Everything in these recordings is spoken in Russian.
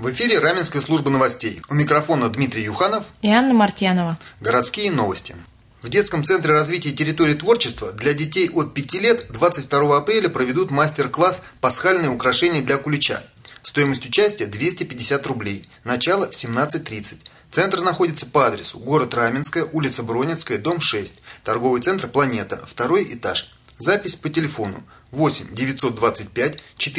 В эфире Раменская служба новостей. У микрофона Дмитрий Юханов и Анна Мартьянова. Городские новости. В детском центре развития территории творчества для детей от 5 лет 22 апреля проведут мастер-класс «Пасхальные украшения для кулича». Стоимость участия 250 рублей. Начало в 17:30. Центр находится по адресу: город Раменская, улица Бронницкая, дом 6, торговый центр «Планета», 2-й этаж. Запись по телефону 8 925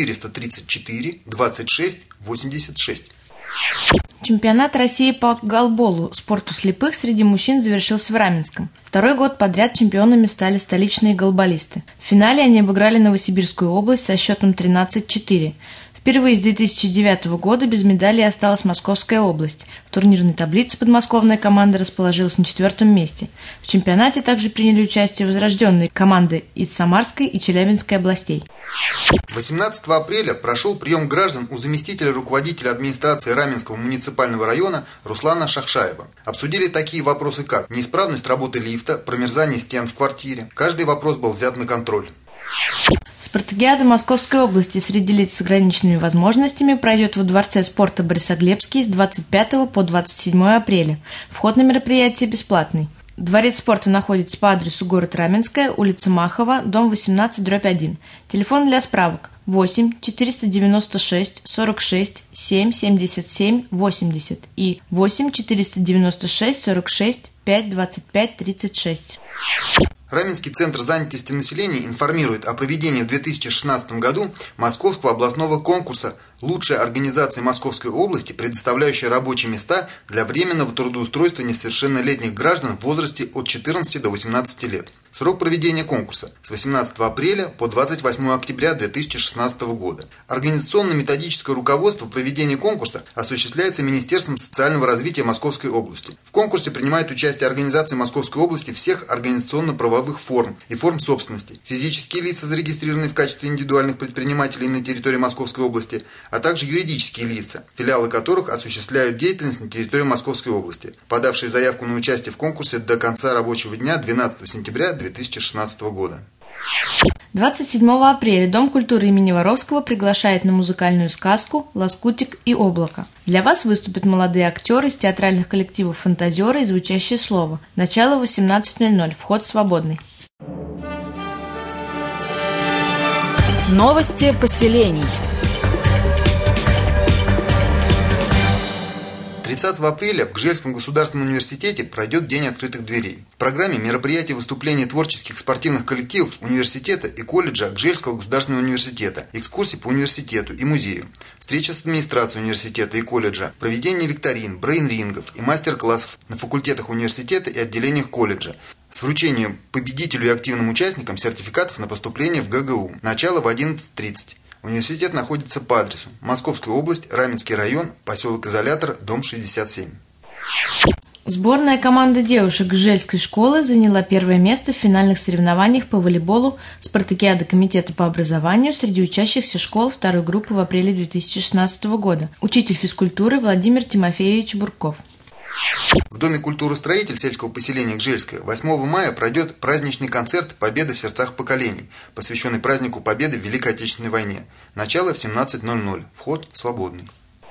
434 26 86. Чемпионат России по голболу, спорту слепых среди мужчин, завершился в Раменском. Второй год подряд чемпионами стали столичные голболисты. В финале они обыграли Новосибирскую область со счетом 13-4. Впервые с 2009 года без медалей осталась Московская область. В турнирной таблице подмосковная команда расположилась на 4-м месте. В чемпионате также приняли участие возрожденные команды из Самарской и Челябинской областей. 18 апреля прошел прием граждан у заместителя руководителя администрации Раменского муниципального района Руслана Шахшаева. Обсудили такие вопросы, как неисправность работы лифта, промерзание стен в квартире. Каждый вопрос был взят на контроль. Спартакиада Московской области среди лиц с ограниченными возможностями пройдет во Дворце спорта Борисоглебский с 25 по 27 апреля. Вход на мероприятие бесплатный. Дворец спорта находится по адресу: город Раменская, улица Махова, дом 18/1. Телефон для справок 8 496 46 7 77 80 и 8 496 46 5 25 36. Раменский центр занятости населения информирует о проведении в 2016 году Московского областного конкурса «Лучшая организация Московской области, предоставляющая рабочие места для временного трудоустройства несовершеннолетних граждан в возрасте от 14 до 18 лет». Срок проведения конкурса с 18 апреля по 28 октября 2016 года. Организационно-методическое руководство проведения конкурса осуществляется Министерством социального развития Московской области. В конкурсе принимают участие организации Московской области всех организационно-правовых форм и форм собственности, физические лица, зарегистрированные в качестве индивидуальных предпринимателей на территории Московской области, а также юридические лица, филиалы которых осуществляют деятельность на территории Московской области, подавшие заявку на участие в конкурсе до конца рабочего дня 12 сентября 2016 года. 27 апреля Дом культуры имени Воровского приглашает на музыкальную сказку «Лоскутик и облако». Для вас выступят молодые актеры из театральных коллективов «Фантазеры» и «Звучащее слово». Начало 18:00. Вход свободный. Новости поселений. 30 апреля в Гжельском государственном университете пройдет День открытых дверей. В программе мероприятия выступления творческих спортивных коллективов университета и колледжа Гжельского государственного университета, экскурсии по университету и музею, встреча с администрацией университета и колледжа, проведение викторин, брейн-рингов и мастер-классов на факультетах университета и отделениях колледжа, с вручением победителю и активным участникам сертификатов на поступление в ГГУ. Начало в 11:30. Университет находится по адресу: Московская область, Раменский район, поселок Изолятор, дом 67. Сборная команда девушек Гжельской школы заняла первое место в финальных соревнованиях по волейболу спартакиады Комитета по образованию среди учащихся школ второй группы в апреле 2016 года. Учитель физкультуры Владимир Тимофеевич Бурков. В Доме культуры строитель сельского поселения Гжельское 8 мая пройдет праздничный концерт «Победа в сердцах поколений», посвященный празднику Победы в Великой Отечественной войне. Начало в 17:00. Вход свободный.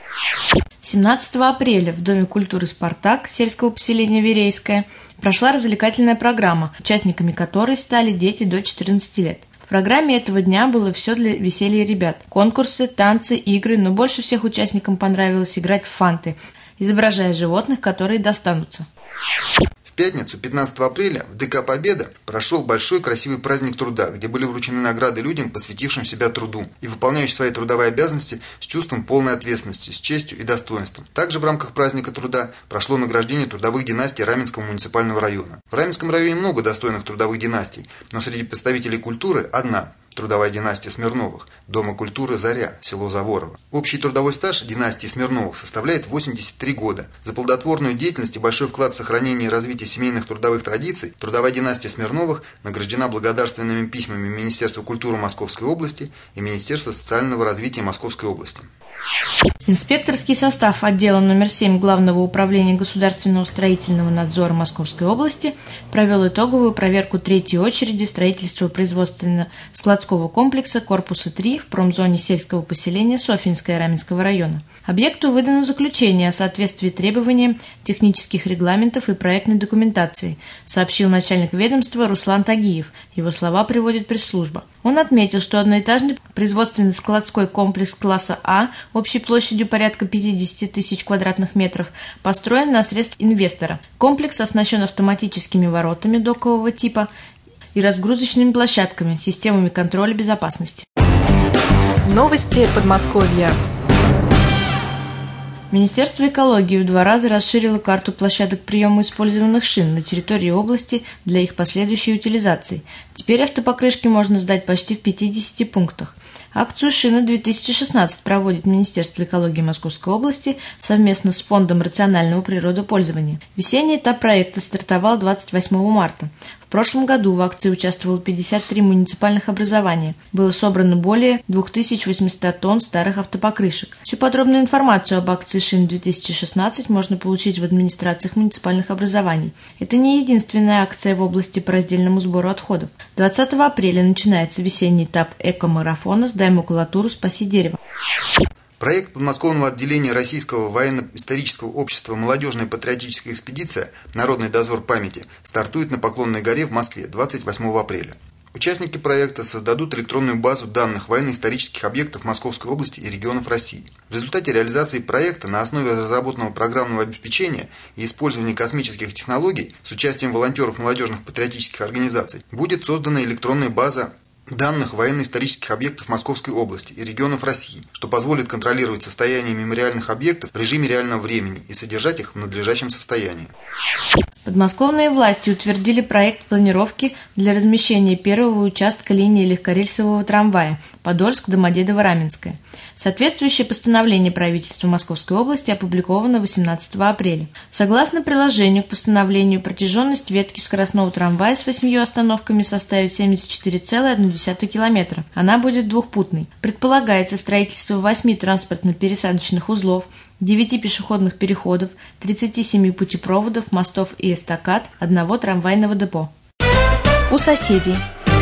17 апреля в Доме культуры «Спартак» сельского поселения Верейское прошла развлекательная программа, участниками которой стали дети до 14 лет. В программе этого дня было все для веселья ребят. Конкурсы, танцы, игры, но больше всех участникам понравилось играть в фанты, изображая животных, которые достанутся. В пятницу, 15 апреля, в ДК «Победа» прошел большой красивый праздник труда, где были вручены награды людям, посвятившим себя труду и выполняющим свои трудовые обязанности с чувством полной ответственности, с честью и достоинством. Также в рамках праздника труда прошло награждение трудовых династий Раменского муниципального района. В Раменском районе много достойных трудовых династий, но среди представителей культуры одна – трудовая династия Смирновых, Дома культуры «Заря», село Заворово. Общий трудовой стаж династии Смирновых составляет 83 года. За плодотворную деятельность и большой вклад в сохранение и развитие семейных трудовых традиций трудовая династия Смирновых награждена благодарственными письмами Министерства культуры Московской области и Министерства социального развития Московской области. Инспекторский состав отдела номер 7 Главного управления государственного строительного надзора Московской области провел итоговую проверку третьей очереди строительства производственно-складского комплекса корпуса 3 в промзоне сельского поселения Софьинское Раменского района. Объекту выдано заключение о соответствии требованиям технических регламентов и проектной документации, сообщил начальник ведомства Руслан Тагиев. Его слова приводит пресс-служба. Он отметил, что одноэтажный производственно-складской комплекс класса А общей площадью порядка 50 тысяч квадратных метров построен на средства инвестора. Комплекс оснащен автоматическими воротами докового типа и разгрузочными площадками, системами контроля безопасности. Новости Подмосковья. Министерство экологии в 2 раза расширило карту площадок приема использованных шин на территории области для их последующей утилизации. Теперь автопокрышки можно сдать почти в 50 пунктах. Акцию «Шина-2016» проводит Министерство экологии Московской области совместно с Фондом рационального природопользования. Весенний этап проекта стартовал 28 марта. В прошлом году в акции участвовало 53 муниципальных образования. Было собрано более 2800 тонн старых автопокрышек. Всю подробную информацию об акции «Шин-2016» можно получить в администрациях муниципальных образований. Это не единственная акция в области по раздельному сбору отходов. 20 апреля начинается весенний этап эко-марафона «Сдай макулатуру, спаси дерево». Проект подмосковного отделения Российского военно-исторического общества «Молодежная патриотическая экспедиция. Народный дозор памяти» стартует на Поклонной горе в Москве 28 апреля. Участники проекта создадут электронную базу данных военно-исторических объектов Московской области и регионов России. В результате реализации проекта на основе разработанного программного обеспечения и использования космических технологий с участием волонтеров молодежных патриотических организаций будет создана электронная база данных военно-исторических объектов Московской области и регионов России, что позволит контролировать состояние мемориальных объектов в режиме реального времени и содержать их в надлежащем состоянии. Подмосковные власти утвердили проект планировки для размещения первого участка линии легкорельсового трамвая Подольск-Домодедово-Раменское. Соответствующее постановление правительства Московской области опубликовано 18 апреля. Согласно приложению к постановлению, протяженность ветки скоростного трамвая с 8 остановками составит 74,1 километра. Она будет двухпутной. Предполагается строительство 8 транспортно-пересадочных узлов, 9 пешеходных переходов, 37 путепроводов, мостов и эстакад, 1 трамвайного депо. У соседей.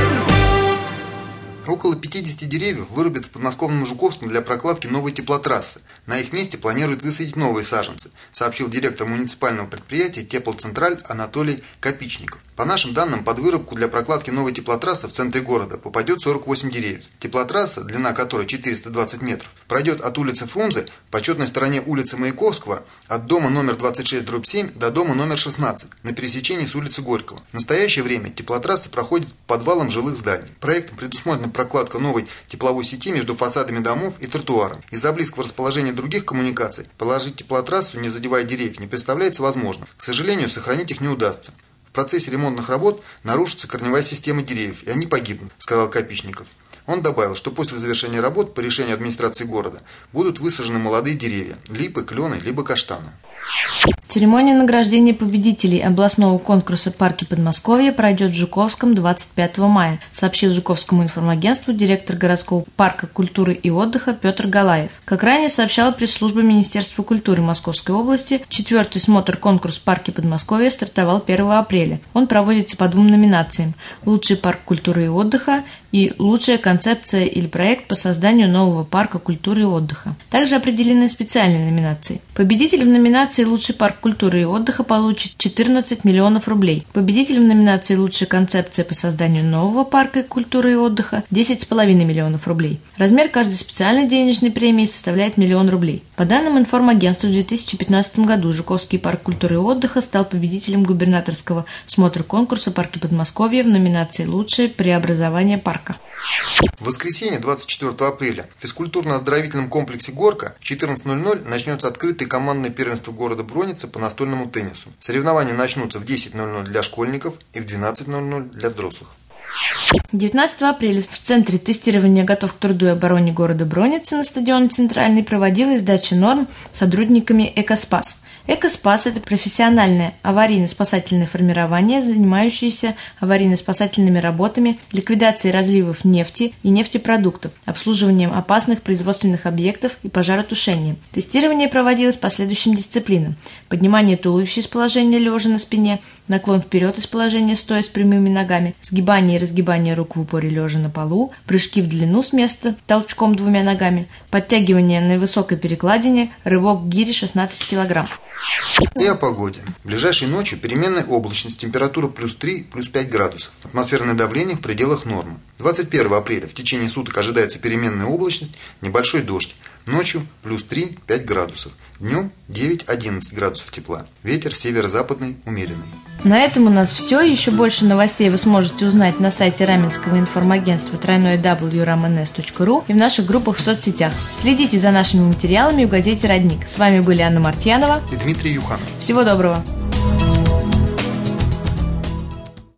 Около 50 деревьев вырубят в подмосковном Жуковском для прокладки новой теплотрассы. На их месте планируют высадить новые саженцы, сообщил директор муниципального предприятия «Теплоцентраль» Анатолий Копичников. По нашим данным, под вырубку для прокладки новой теплотрассы в центре города попадет 48 деревьев. Теплотрасса, длина которой 420 метров, пройдет от улицы Фрунзе по четной стороне улицы Маяковского от дома номер 26/7 до дома номер 16 на пересечении с улицы Горького. В настоящее время теплотрасса проходит по подвалам жилых зданий. Проектом предусмотрена прокладка новой тепловой сети между фасадами домов и тротуаром. Из-за близкого расположения других коммуникаций положить теплотрассу, не задевая деревьев, не представляется возможным. К сожалению, сохранить их не удастся. В процессе ремонтных работ нарушится корневая система деревьев, и они погибнут, сказал Копичников. Он добавил, что после завершения работ по решению администрации города будут высажены молодые деревья – липы, клены, либо каштаны. Церемония награждения победителей областного конкурса «Парки Подмосковья» пройдет в Жуковском 25 мая, сообщил Жуковскому информагентству директор городского парка культуры и отдыха Петр Галаев. Как ранее сообщала пресс-служба Министерства культуры Московской области, 4-й смотр-конкурс «Парки Подмосковья» стартовал 1 апреля. Он проводится по 2 номинациям – «Лучший парк культуры и отдыха» и «Лучшая концепция или проект по созданию нового парка культуры и отдыха». Также определены специальные номинации. Победитель в номинации «Лучший парк культуры и отдыха» получит 14 миллионов рублей. Победитель в номинации «Лучшая концепция по созданию нового парка культуры и отдыха» 10,5 миллионов рублей. Размер каждой специальной денежной премии составляет 1 миллион рублей. По данным информагентства, в 2015 году Жуковский парк культуры и отдыха стал победителем губернаторского смотра конкурса «Парки Подмосковья» в номинации «Лучшее преобразование парка». В воскресенье, 24 апреля, в физкультурно-оздоровительном комплексе «Горка» в 14:00 начнется открытое командное первенство города Броницы по настольному теннису. Соревнования начнутся в 10:00 для школьников и в 12:00 для взрослых. 19 апреля в Центре тестирования «Готов к труду и обороне» города Броницы на стадионе Центральный проводилась сдача норм сотрудниками «Экоспас». Экоспас – это профессиональное аварийно-спасательное формирование, занимающееся аварийно-спасательными работами, ликвидацией разливов нефти и нефтепродуктов, обслуживанием опасных производственных объектов и пожаротушением. Тестирование проводилось по следующим дисциплинам: поднимание туловища из положения лежа на спине, наклон вперед из положения стоя с прямыми ногами, сгибание и разгибание рук в упоре лежа на полу, прыжки в длину с места толчком двумя ногами, подтягивание на высокой перекладине, рывок к гире 16 кг. И о погоде. Ближайшей ночью переменная облачность, температура +3, +5 градусов. Атмосферное давление в пределах нормы. 21 апреля в течение суток ожидается переменная облачность, небольшой дождь. Ночью +3, 5 градусов. Днем 9-11 градусов тепла. Ветер северо-западный умеренный. На этом у нас все. Еще больше новостей вы сможете узнать на сайте Раменского информагентства www.ramenes.ru и в наших группах в соцсетях. Следите за нашими материалами в газете «Родник». С вами были Анна Мартьянова и Дмитрий Юханов. Всего доброго!